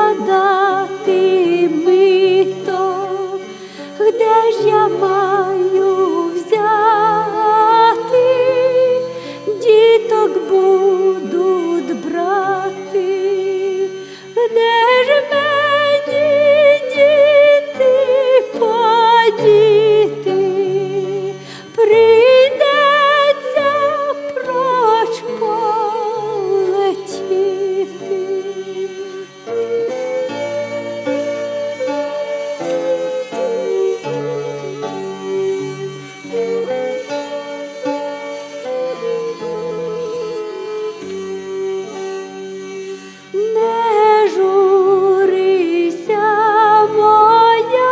подати мито, де ж я маю взяти, діток будуть брати, де ж мені діти подіти, прийдеться проч полетіти. Не журися, моя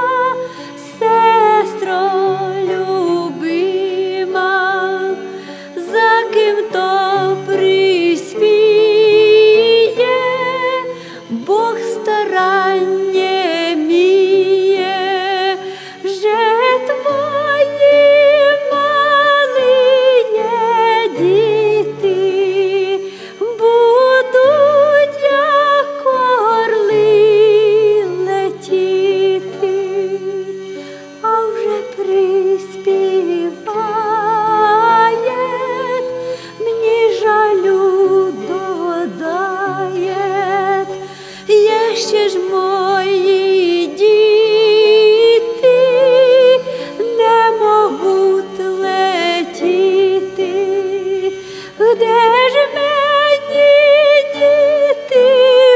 сестро любима, за ким то приспіє, Бог старання міє, же твої малиє діти будуть як орли летіти, а вже приспіває, мені жалю додає, є ще ж мої діти не можуть летіти, де ж мені діти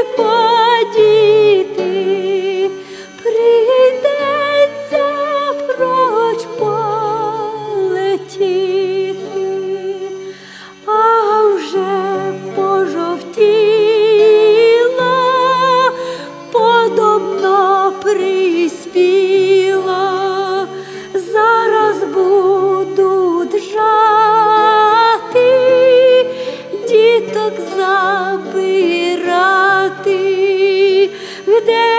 подіти, прийдеться проч полетіти, а вже пожовтіла, подобно приспіла, зараз будуть жати, діток забирати, де